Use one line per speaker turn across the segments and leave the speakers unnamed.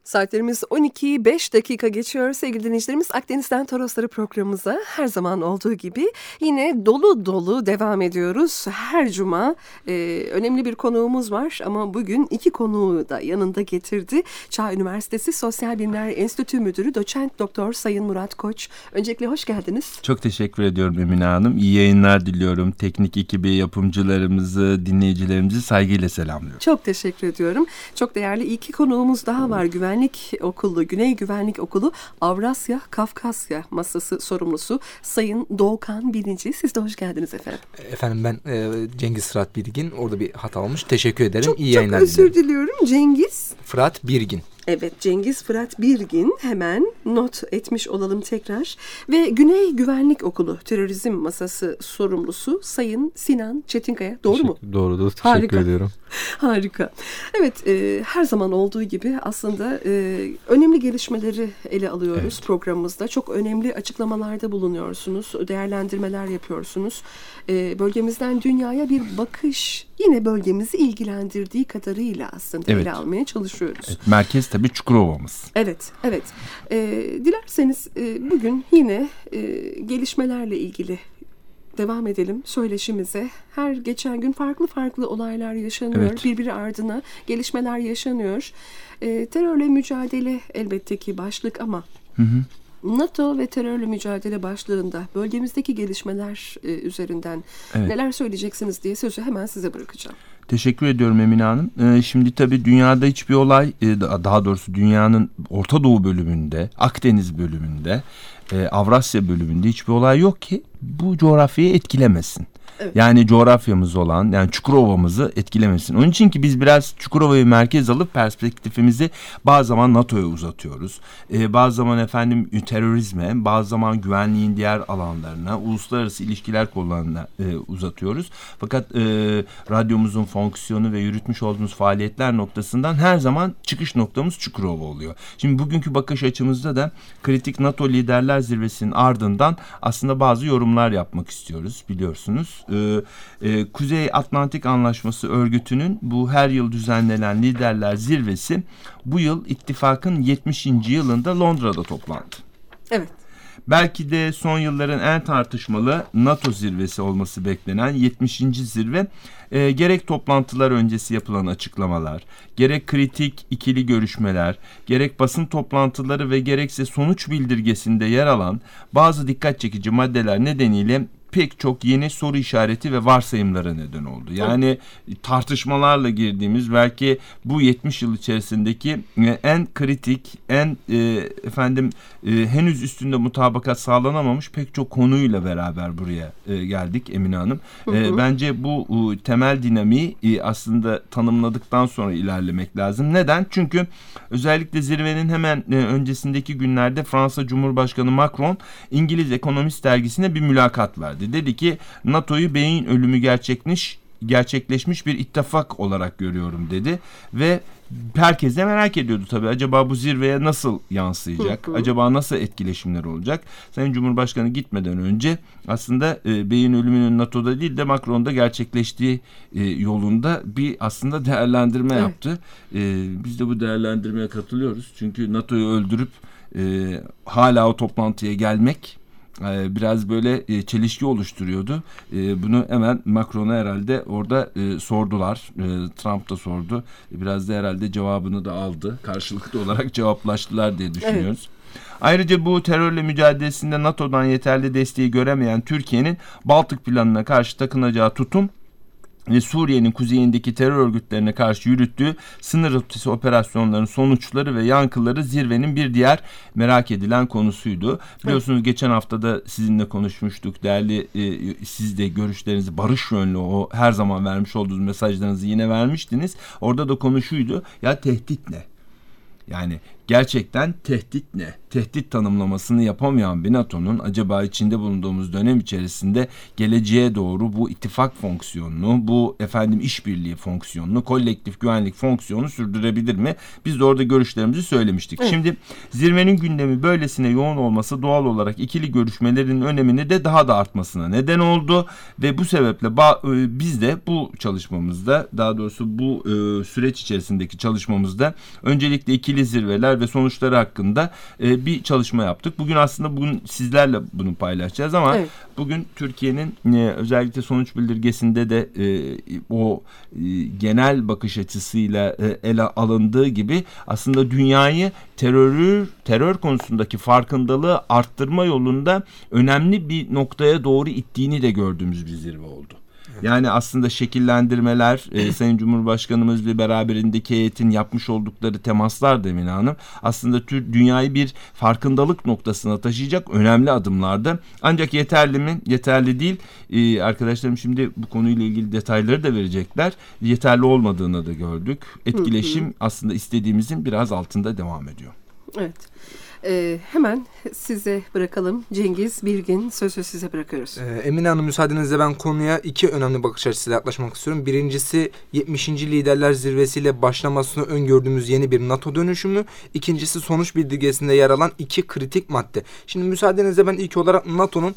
Saatlerimiz 12'yi 5 dakika geçiyor sevgili dinleyicilerimiz. Akdeniz'den Torosları programımıza her zaman olduğu gibi yine dolu dolu devam ediyoruz. Her cuma önemli bir konuğumuz var ama bugün iki konuğu da yanında getirdi. Çağ Üniversitesi Sosyal Bilimler Enstitü Müdürü Doçent Doktor Sayın Murat Koç. Öncelikle hoş geldiniz.
Çok teşekkür ediyorum Emine Hanım. İyi yayınlar diliyorum. Teknik ekibi, yapımcılarımızı, dinleyicilerimizi saygıyla selamlıyorum.
Çok teşekkür ediyorum. Çok değerli iki konuğumuz daha var. Güvenlik Okulu, Güney Güvenlik Okulu Avrasya Kafkasya Masası sorumlusu Sayın Doğukan Bilinci. Siz de hoş geldiniz efendim.
Efendim ben Cengiz Fırat Bilgin. Orada bir hata olmuş. Teşekkür ederim.
Çok
yayınlar
özür diliyorum. Cengiz
Fırat Bilgin.
Evet, Cengiz Fırat Bilgin, hemen not etmiş olalım tekrar. Ve Güney Güvenlik Okulu Terörizm Masası sorumlusu Sayın Sinan Çetinkaya. Doğru mu?
Doğrudur. Teşekkür ediyorum.
Harika. Evet, her zaman olduğu gibi aslında önemli gelişmeleri ele alıyoruz programımızda. Çok önemli açıklamalarda bulunuyorsunuz, değerlendirmeler yapıyorsunuz. Bölgemizden dünyaya bir bakış, yine bölgemizi ilgilendirdiği kadarıyla aslında ele almaya çalışıyoruz.
Evet, merkez tabii Çukurova'mız.
Evet. Dilerseniz bugün yine gelişmelerle ilgili devam edelim söyleşimize. Her geçen gün farklı olaylar yaşanıyor.
Evet.
Birbiri ardına gelişmeler yaşanıyor. Terörle mücadele elbette ki başlık ama NATO ve terörle mücadele başlığında bölgemizdeki gelişmeler üzerinden neler söyleyeceksiniz diye sözü hemen size bırakacağım.
Teşekkür ediyorum Emine Hanım. Şimdi tabii dünyada hiçbir olay, daha doğrusu dünyanın Orta Doğu bölümünde, Akdeniz bölümünde, Avrasya bölümünde hiçbir olay yok ki bu coğrafyayı etkilemesin. Evet. Yani coğrafyamız olan, yani Çukurova'mızı etkilemesin. Onun için ki biz biraz Çukurova'yı merkez alıp perspektifimizi bazı zaman NATO'ya uzatıyoruz. Bazı zaman terörizme, bazı zaman güvenliğin diğer alanlarına, uluslararası ilişkiler konularına uzatıyoruz. Fakat radyomuzun fonksiyonu ve yürütmüş olduğumuz faaliyetler noktasından her zaman çıkış noktamız Çukurova oluyor. Şimdi bugünkü bakış açımızda da kritik NATO Liderler Zirvesi'nin ardından aslında bazı yorumlar yapmak istiyoruz, biliyorsunuz. Kuzey Atlantik Anlaşması örgütünün bu her yıl düzenlenen liderler zirvesi bu yıl ittifakın 70. yılında Londra'da toplandı.
Evet.
Belki de son yılların en tartışmalı NATO zirvesi olması beklenen 70. zirve gerek toplantılar öncesi yapılan açıklamalar, gerek kritik ikili görüşmeler, gerek basın toplantıları ve gerekse sonuç bildirgesinde yer alan bazı dikkat çekici maddeler nedeniyle pek çok yeni soru işareti ve varsayımlara neden oldu. Yani tartışmalarla girdiğimiz belki bu 70 yıl içerisindeki en kritik, henüz üstünde mutabakat sağlanamamış pek çok konuyla beraber buraya geldik Emine Hanım. Bence bu temel dinamiği aslında tanımladıktan sonra ilerlemek lazım. Neden? Çünkü özellikle zirvenin hemen öncesindeki günlerde Fransa Cumhurbaşkanı Macron İngiliz Economist dergisine bir mülakat verdi. Dedi ki NATO'yu beyin ölümü gerçekleşmiş bir ittifak olarak görüyorum dedi ve herkes de merak ediyordu tabii. Acaba bu zirveye nasıl yansıyacak? Acaba nasıl etkileşimler olacak? Sayın Cumhurbaşkanı gitmeden önce aslında beyin ölümünün NATO'da değil de Macron'da gerçekleştiği yolunda bir aslında değerlendirme yaptı. Biz de bu değerlendirmeye katılıyoruz. Çünkü NATO'yu öldürüp hala o toplantıya gelmek biraz böyle çelişki oluşturuyordu. Bunu hemen Macron'a herhalde orada sordular. Trump da sordu. Biraz da herhalde cevabını da aldı. Karşılıklı olarak cevaplaştılar diye düşünüyoruz. Ayrıca bu terörle mücadelesinde NATO'dan yeterli desteği göremeyen Türkiye'nin Baltık planına karşı takınacağı tutum ve Suriye'nin kuzeyindeki terör örgütlerine karşı yürüttüğü sınır ötesi operasyonların sonuçları ve yankıları zirvenin bir diğer merak edilen konusuydu. Biliyorsunuz geçen hafta da sizinle konuşmuştuk. Değerli siz de görüşlerinizi barış yönlü o her zaman vermiş olduğunuz mesajlarınızı yine vermiştiniz. Orada da konu şuydu. Ya tehdit ne? Yani gerçekten tehdit ne? Tehdit tanımlamasını yapamayan bir NATO'nun acaba içinde bulunduğumuz dönem içerisinde geleceğe doğru bu ittifak fonksiyonunu, bu işbirliği fonksiyonunu, kolektif güvenlik fonksiyonunu sürdürebilir mi? Biz de orada görüşlerimizi söylemiştik. Şimdi zirvenin gündemi böylesine yoğun olması doğal olarak ikili görüşmelerin önemini de daha da artmasına neden oldu ve bu sebeple biz de bu çalışmamızda, daha doğrusu bu süreç içerisindeki çalışmamızda öncelikle ikili zirveler ve sonuçları hakkında bir çalışma yaptık. Bugün aslında sizlerle bunu paylaşacağız ama bugün Türkiye'nin özellikle sonuç bildirgesinde de o genel bakış açısıyla ele alındığı gibi aslında dünyayı terör konusundaki farkındalığı arttırma yolunda önemli bir noktaya doğru ittiğini de gördüğümüz bir zirve oldu. Yani aslında şekillendirmeler, Sayın Cumhurbaşkanımız ve beraberindeki heyetin yapmış oldukları temaslar da Emine Hanım aslında dünyayı bir farkındalık noktasına taşıyacak önemli adımlardı. Ancak yeterli mi? Yeterli değil. Arkadaşlarım şimdi bu konuyla ilgili detayları da verecekler. Yeterli olmadığını da gördük. Etkileşim aslında istediğimizin biraz altında devam ediyor.
Evet. Hemen size bırakalım. Cengiz Bilgin, sözü size bırakıyoruz.
Emine Hanım, müsaadenizle ben konuya iki önemli bakış açısıyla yaklaşmak istiyorum. Birincisi 70. Liderler Zirvesi'yle başlamasını öngördüğümüz yeni bir NATO dönüşümü. İkincisi sonuç bildirgesinde yer alan iki kritik madde. Şimdi müsaadenizle ben ilk olarak NATO'nun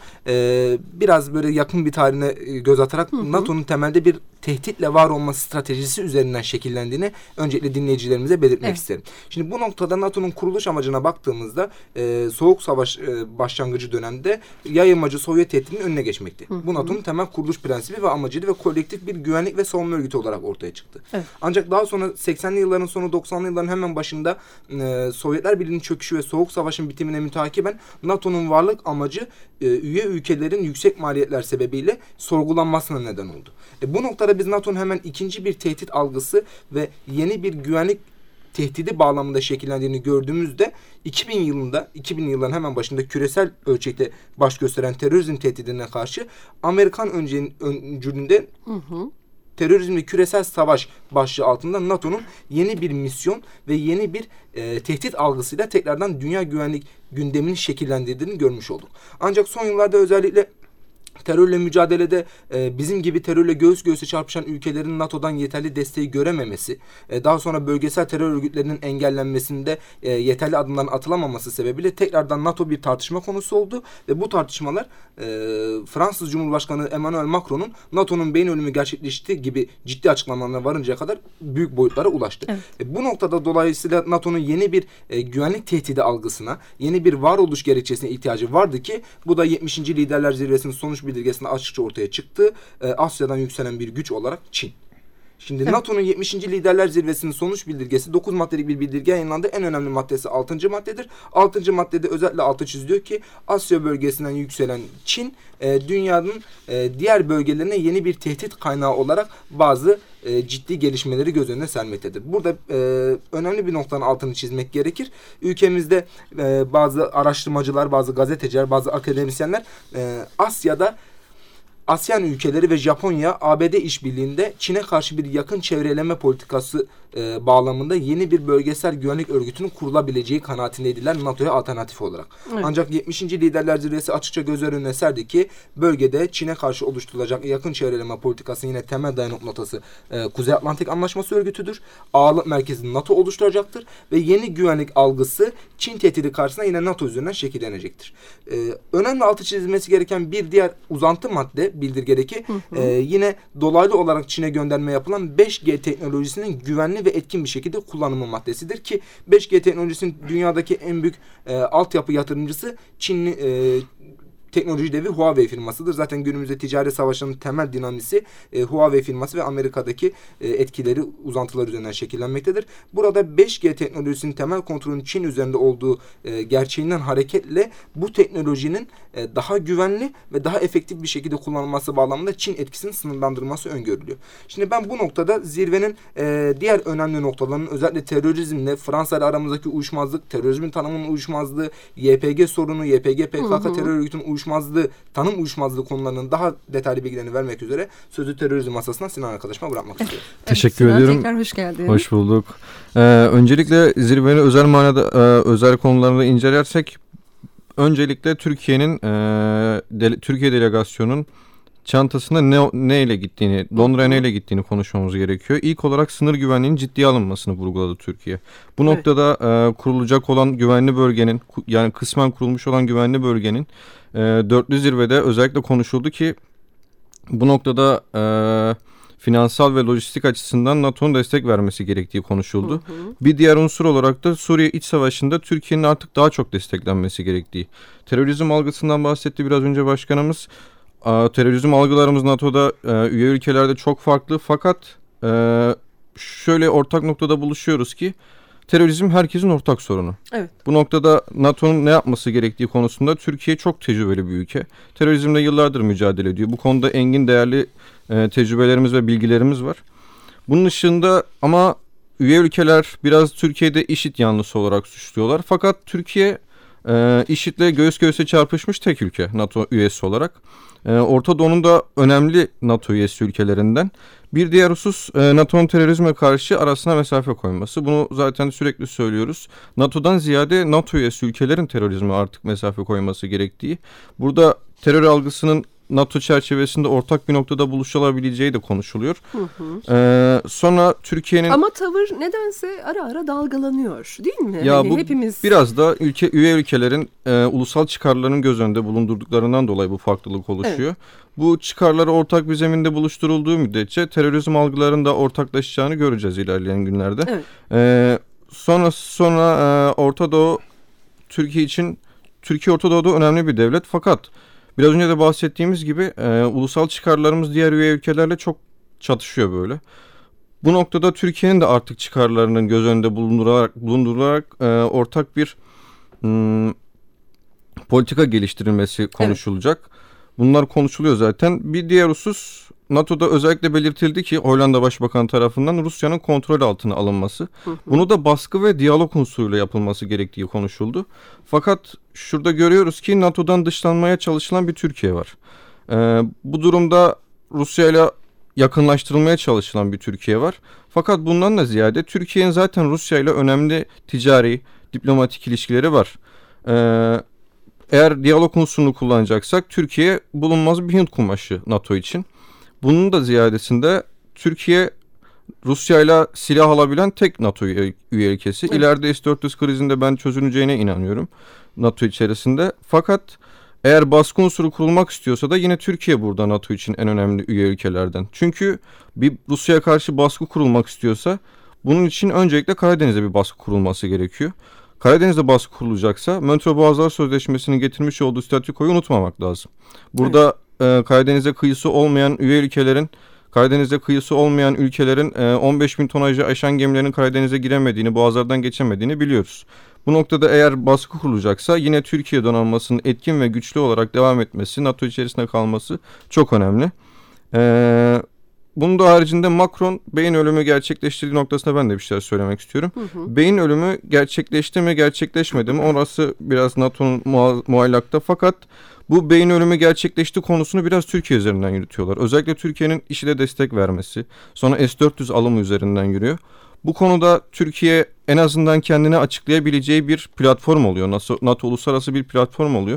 biraz böyle yakın bir tarihine göz atarak NATO'nun temelde bir tehditle var olması stratejisi üzerinden şekillendiğini öncelikle dinleyicilerimize belirtmek isterim. Şimdi bu noktada NATO'nun kuruluş amacına baktığımızda Soğuk Savaş başlangıcı dönemde yayılmacı Sovyet tehdidinin önüne geçmekti. Bu NATO'nun temel kuruluş prensibi ve amacıydı ve kolektif bir güvenlik ve savunma örgütü olarak ortaya çıktı. Ancak daha sonra 80'li yılların sonu 90'lı yılların hemen başında Sovyetler Birliği'nin çöküşü ve Soğuk Savaş'ın bitimine mütakiben NATO'nun varlık amacı üye ülkelerin yüksek maliyetler sebebiyle sorgulanmasına neden oldu. Bu noktada biz NATO'nun hemen ikinci bir tehdit algısı ve yeni bir güvenlik tehdidi bağlamında şekillendiğini gördüğümüzde 2000 yılların hemen başında küresel ölçekte baş gösteren terörizm tehdidine karşı Amerikan öncülüğünde terörizmle küresel savaş başlığı altında NATO'nun yeni bir misyon ve yeni bir tehdit algısıyla tekrardan dünya güvenlik gündemini şekillendirdiğini görmüş olduk. Ancak son yıllarda özellikle terörle mücadelede bizim gibi terörle göğüs göğüse çarpışan ülkelerin NATO'dan yeterli desteği görememesi, daha sonra bölgesel terör örgütlerinin engellenmesinde yeterli adımların atılamaması sebebiyle tekrardan NATO bir tartışma konusu oldu ve bu tartışmalar Fransız Cumhurbaşkanı Emmanuel Macron'un NATO'nun beyin ölümü gerçekleştiği gibi ciddi açıklamalarına varıncaya kadar büyük boyutlara ulaştı. Bu noktada dolayısıyla NATO'nun yeni bir güvenlik tehdidi algısına, yeni bir varoluş gerekçesine ihtiyacı vardı ki bu da 70. Liderler Zirvesi'nin sonuç bildirgesinde açıkça ortaya çıktı. Asya'dan yükselen bir güç olarak Çin. Şimdi NATO'nun 70. Liderler Zirvesi'nin sonuç bildirgesi 9 maddelik bir bildirge yayınlandı. En önemli maddesi 6. maddedir. 6. maddede özellikle altı çiziliyor ki Asya bölgesinden yükselen Çin dünyanın diğer bölgelerine yeni bir tehdit kaynağı olarak bazı ciddi gelişmeleri göz önüne sermektedir. Burada önemli bir noktanın altını çizmek gerekir. Ülkemizde bazı araştırmacılar, bazı gazeteciler, bazı akademisyenler Asya'da ASEAN ülkeleri ve Japonya ABD işbirliğinde Çin'e karşı bir yakın çevreleme politikası bağlamında yeni bir bölgesel güvenlik örgütünün kurulabileceği kanaatindeydiler NATO'ya alternatif olarak. Ancak 70. Liderler Zirvesi açıkça gözler önüne serdi ki bölgede Çin'e karşı oluşturulacak yakın çevreleme politikasının yine temel dayanık noktası Kuzey Atlantik Anlaşması örgütüdür. Ağırlık merkezini NATO oluşturacaktır ve yeni güvenlik algısı Çin tehdidi karşısında yine NATO üzerinden şekillenecektir. Önemli altı çizilmesi gereken bir diğer uzantı madde bildirgedeki yine dolaylı olarak Çin'e gönderme yapılan 5G teknolojisinin güvenli ve etkin bir şekilde kullanımı maddesidir ki 5G teknolojisinin dünyadaki en büyük altyapı yatırımcısı Çinli teknoloji devi Huawei firmasıdır. Zaten günümüzde ticaret savaşının temel dinamisi Huawei firması ve Amerika'daki etkileri, uzantılar üzerinden şekillenmektedir. Burada 5G teknolojisinin temel kontrolünün Çin üzerinde olduğu gerçeğinden hareketle bu teknolojinin daha güvenli ve daha efektif bir şekilde kullanılması bağlamında Çin etkisinin sınırlandırılması öngörülüyor. Şimdi ben bu noktada zirvenin diğer önemli noktalarının özellikle terörizmle Fransa ile aramızdaki uyuşmazlık, terörizmin tanımının uyuşmazlığı, YPG sorunu, YPG PKK terör örgütünün uyuşmazlığı, tanım uyuşmazlığı konularının daha detaylı bilgilerini vermek üzere sözü terörizm masasına Sinan arkadaşıma bırakmak istiyorum.
Teşekkür
Sinan,
ediyorum.
tekrar hoş geldin.
Hoş bulduk. Öncelikle zirvenin özel manada özel konularını incelersek öncelikle Türkiye'nin Türkiye delegasyonunun çantasında ne ile gittiğini, Londra'ya neyle gittiğini konuşmamız gerekiyor. İlk olarak sınır güvenliğinin ciddiye alınmasını vurguladı Türkiye. Bu noktada kurulacak olan güvenli bölgenin, yani kısmen kurulmuş olan güvenli bölgenin dörtlü zirvede özellikle konuşuldu ki bu noktada finansal ve lojistik açısından NATO'nun destek vermesi gerektiği konuşuldu. Bir diğer unsur olarak da Suriye iç savaşında Türkiye'nin artık daha çok desteklenmesi gerektiği. Terörizm algısından bahsetti biraz önce başkanımız. Terörizm algılarımız NATO'da üye ülkelerde çok farklı, fakat şöyle ortak noktada buluşuyoruz ki terörizm herkesin ortak sorunu.
Evet.
Bu noktada NATO'nun ne yapması gerektiği konusunda Türkiye çok tecrübeli bir ülke. Terörizmle yıllardır mücadele ediyor. Bu konuda engin değerli tecrübelerimiz ve bilgilerimiz var. Bunun dışında ama üye ülkeler biraz Türkiye'de IŞİD yanlısı olarak suçluyorlar. Fakat Türkiye IŞİD'le göğüs göğüse çarpışmış tek ülke NATO üyesi olarak. Orta Doğu'nun da önemli NATO üyesi ülkelerinden. Bir diğer husus NATO'nun terörizme karşı arasına mesafe koyması. Bunu zaten sürekli söylüyoruz. NATO'dan ziyade NATO üyesi ülkelerin terörizme artık mesafe koyması gerektiği. Burada terör algısının NATO çerçevesinde ortak bir noktada buluşulabileceği de konuşuluyor. Sonra Türkiye'nin...
Ama tavır nedense ara ara dalgalanıyor, değil mi?
Ya
hani
bu
hepimiz...
biraz da üye ülkelerin ulusal çıkarlarının göz önünde bulundurduklarından dolayı bu farklılık oluşuyor. Evet. Bu çıkarları ortak bir zeminde buluşturulduğu müddetçe terörizm algılarının da ortaklaşacağını göreceğiz ilerleyen günlerde. Evet. Sonra Orta Doğu Türkiye Orta Doğu'da önemli bir devlet, fakat biraz önce de bahsettiğimiz gibi ulusal çıkarlarımız diğer üye ülkelerle çok çatışıyor böyle. Bu noktada Türkiye'nin de artık çıkarlarının göz önünde bulundurularak ortak bir politika geliştirilmesi konuşulacak. Evet. Bunlar konuşuluyor zaten. Bir diğer husus, NATO'da özellikle belirtildi ki Hollanda Başbakanı tarafından Rusya'nın kontrol altına alınması. Bunu da baskı ve diyalog unsuruyla yapılması gerektiği konuşuldu. Fakat şurada görüyoruz ki NATO'dan dışlanmaya çalışılan bir Türkiye var. Bu durumda Rusya ile yakınlaştırılmaya çalışılan bir Türkiye var. Fakat bundan da ziyade Türkiye'nin zaten Rusya ile önemli ticari, diplomatik ilişkileri var. Eğer diyalog unsurunu kullanacaksak Türkiye bulunmaz bir Hint kumaşı NATO için. Bunun da ziyadesinde Türkiye Rusya ile silah alabilen tek NATO üye ülkesi. Evet. İleride S-400 krizinde ben çözüleceğine inanıyorum NATO içerisinde. Fakat eğer baskı unsuru kurulmak istiyorsa da yine Türkiye burada NATO için en önemli üye ülkelerden. Çünkü bir Rusya'ya karşı baskı kurulmak istiyorsa bunun için öncelikle Karadeniz'de bir baskı kurulması gerekiyor. Karadeniz'de baskı kurulacaksa Montreux Boğazlar Sözleşmesi'nin getirmiş olduğu statükoyu unutmamak lazım. Burada Karadeniz'e kıyısı olmayan üye ülkelerin, Karadeniz'de kıyısı olmayan ülkelerin 15 bin tonajı aşan gemilerin Karadeniz'e giremediğini, boğazlardan geçemediğini biliyoruz. Bu noktada eğer baskı kurulacaksa yine Türkiye donanmasının etkin ve güçlü olarak devam etmesi, NATO içerisinde kalması çok önemli. Bunun da haricinde Macron beyin ölümü gerçekleştirdiği noktasında ben de bir şeyler söylemek istiyorum. Beyin ölümü gerçekleşti mi gerçekleşmedi mi orası biraz NATO'nun muallakta, fakat bu beyin ölümü gerçekleşti konusunu biraz Türkiye üzerinden yürütüyorlar. Özellikle Türkiye'nin IŞİD'e destek vermesi, sonra S-400 alımı üzerinden yürüyor. Bu konuda Türkiye en azından kendini açıklayabileceği bir platform oluyor. NATO uluslararası bir platform oluyor.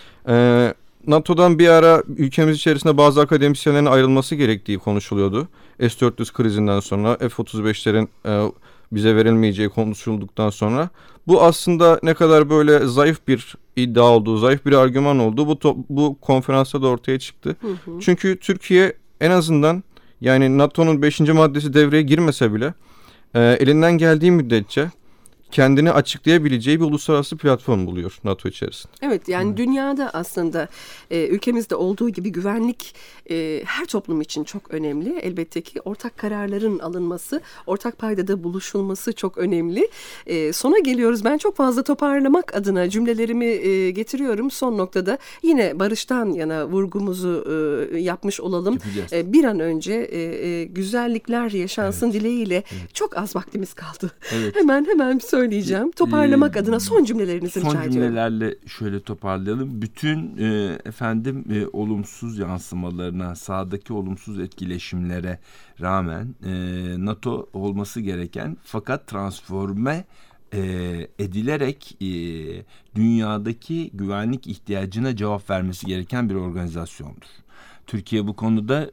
NATO'dan bir ara ülkemiz içerisinde bazı akademisyenlerin ayrılması gerektiği konuşuluyordu. S-400 krizinden sonra F-35'lerin bize verilmeyeceği konuşulduktan sonra. Bu aslında ne kadar böyle zayıf bir iddia olduğu, zayıf bir argüman olduğu bu konferansta da ortaya çıktı. Çünkü Türkiye en azından yani NATO'nun 5. maddesi devreye girmese bile elinden geldiği müddetçe kendini açıklayabileceği bir uluslararası platform buluyor NATO içerisinde.
Evet, yani dünyada aslında ülkemizde olduğu gibi güvenlik her toplum için çok önemli. Elbette ki ortak kararların alınması, ortak paydada buluşulması çok önemli. Sona geliyoruz. Ben çok fazla toparlamak adına cümlelerimi getiriyorum. Son noktada yine barıştan yana vurgumuzu yapmış olalım. Bir an önce güzellikler yaşansın dileğiyle. Evet. Çok az vaktimiz kaldı. Evet. Hemen söyleyeceğim. Toparlamak adına son cümlelerinizi rica ediyorum.
Son cümlelerle şöyle toparlayalım. Bütün olumsuz yansımalarına, sahadaki olumsuz etkileşimlere rağmen NATO olması gereken fakat transforme edilerek dünyadaki güvenlik ihtiyacına cevap vermesi gereken bir organizasyondur. Türkiye bu konuda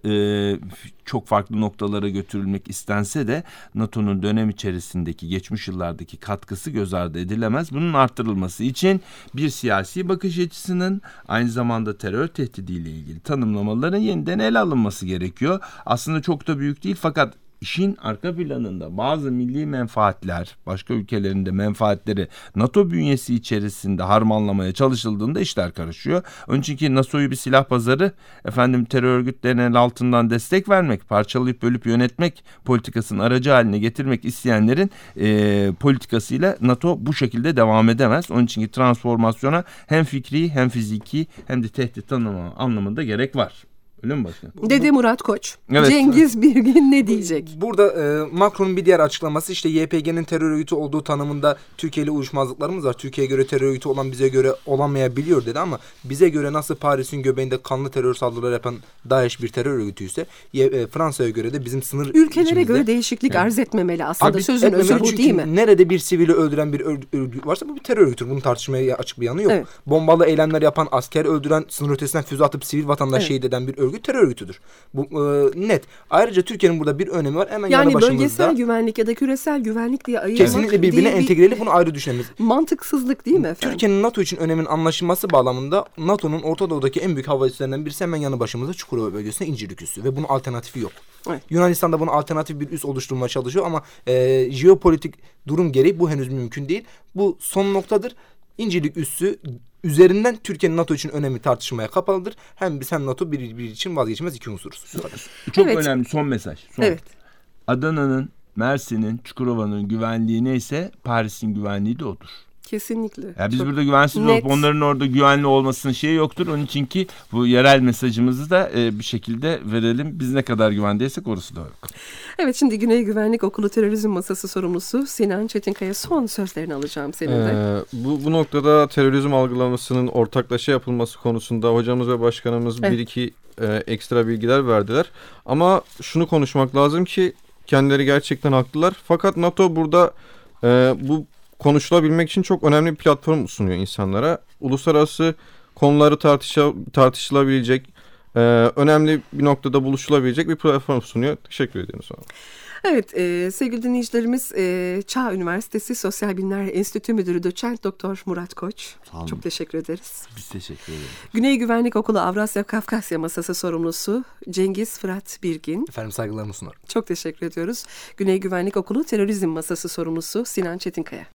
çok farklı noktalara götürülmek istense de NATO'nun dönem içerisindeki geçmiş yıllardaki katkısı göz ardı edilemez. Bunun artırılması için bir siyasi bakış açısının aynı zamanda terör tehdidiyle ilgili tanımlamaların yeniden ele alınması gerekiyor. Aslında çok da büyük değil fakat İşin arka planında bazı milli menfaatler, başka ülkelerin de menfaatleri NATO bünyesi içerisinde harmanlamaya çalışıldığında işler karışıyor. Onun için ki NATO'yu bir silah pazarı, terör örgütlerine el altından destek vermek, parçalayıp bölüp yönetmek politikasının aracı haline getirmek isteyenlerin politikasıyla NATO bu şekilde devam edemez. Onun için ki transformasyona hem fikri hem fiziki hem de tehdit tanımı anlamında gerek var. Öyle mi başkan?
Dede Murat Koç.
Evet.
Cengiz Birgin ne diyecek?
Burada Macron'un bir diğer açıklaması işte YPG'nin terör örgütü olduğu tanımında Türkiye ile uyuşmazlıklarımız var. Türkiye'ye göre terör örgütü olan bize göre olamayabiliyor dedi ama bize göre nasıl Paris'in göbeğinde kanlı terör saldırıları yapan DAEŞ bir terör örgütüyse Fransa'ya göre de bizim sınır
ülkelere
içimizde,
göre değişiklik arz etmemeli aslında.
Abi,
Sözün özü bu değil mi?
Nerede bir sivili öldüren bir örgüt varsa bu bir terör örgütür. Bunun tartışmaya açık bir yanı yok.
Evet.
Bombalı eylemler yapan, asker öldüren, sınır ötesinden füze atıp sivil vatandaş şehit eden bir örgüt terör örgütüdür. Bu net. Ayrıca Türkiye'nin burada bir önemi var. Hemen yanı
Yani
başımızda.
bölgesel güvenlik ya da küresel güvenlik diye ayırmak
Kesinlikle birbirine
diye bir
entegreli, bunu ayrı düşünmemiz.
mantıksızlık değil mi efendim?
Türkiye'nin NATO için önemin anlaşılması bağlamında NATO'nun Orta Doğu'daki en büyük hava üstlerinden birisi hemen yanı başımızda Çukurova bölgesinde İncirlik üssü ve bunun alternatifi yok.
Evet.
Yunanistan'da bunun alternatif bir üs oluşturmaya çalışıyor ama jeopolitik durum gereği bu henüz mümkün değil. Bu son noktadır. İncirlik üssü üzerinden Türkiye'nin NATO için önemi tartışmaya kapalıdır. Hem biz hem NATO bir için vazgeçilmez iki unsuruz.
Çok
Evet.
önemli son mesaj.
Evet.
Adana'nın, Mersin'in, Çukurova'nın güvenliği neyse Paris'in güvenliği de odur.
Kesinlikle.
Ya biz
Çok
burada güvensiz
net.
olup onların orada güvenli olmasının şeyi yoktur. Onun için ki bu yerel mesajımızı da bir şekilde verelim. Biz ne kadar güvendeysek orası da yok.
Evet, şimdi Güney Güvenlik Okulu Terörizm Masası sorumlusu Sinan Çetinkaya son sözlerini alacağım senin de.
Bu noktada terörizm algılamasının ortaklaşa yapılması konusunda hocamız ve başkanımız bir iki ekstra bilgiler verdiler. Ama şunu konuşmak lazım ki kendileri gerçekten haklılar. Fakat NATO burada bu konuşulabilmek için çok önemli bir platform sunuyor insanlara. Uluslararası konuları tartışılabilecek, önemli bir noktada buluşulabilecek bir platform sunuyor. Teşekkür ediyorum sana.
Evet, sevgili dinleyicilerimiz, Çağ Üniversitesi Sosyal Bilimler Enstitü Müdürü Doçent Doktor Murat Koç. Çok teşekkür ederiz.
Biz teşekkür ederiz.
Güney Güvenlik Okulu Avrasya Kafkasya Masası sorumlusu Cengiz Fırat Birgin.
Efendim saygılarımı sunarım.
Çok teşekkür ediyoruz. Güney Güvenlik Okulu Terörizm Masası sorumlusu Sinan Çetinkaya.